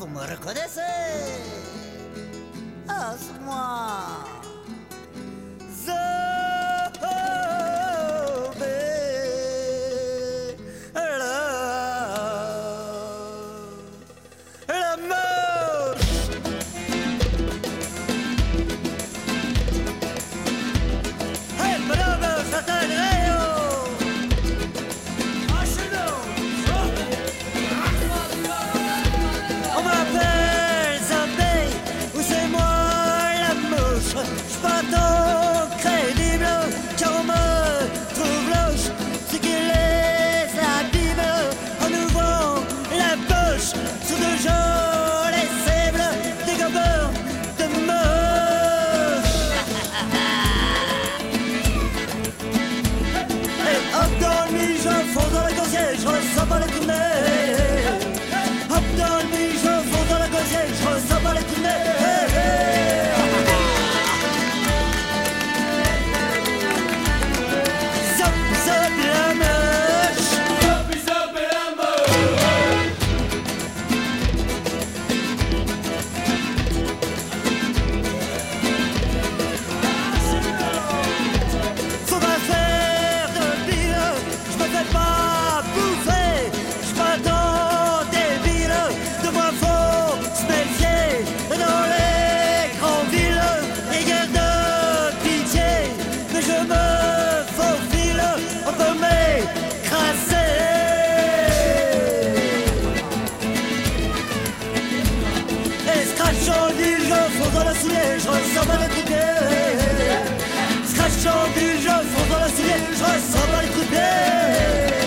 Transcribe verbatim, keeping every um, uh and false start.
vous me reconnaissez? Ah, c'est moi. J'suis pas tant crédible car on me trouve louche. Ce qui les abîme en ouvrant la poche sur de jolis cibles, des gobeurs de moche. Et hop dans le nuit, je fonce dans le gosier, je ressens pas les coups de nez. Hop dans le nuit, je fonce dans le gosier, je ressens pas les coups de nez. Je ressens pas les coups de pied. Scratchant du jeu, fonce dans le soulier. Je ressens pas les coups de pied.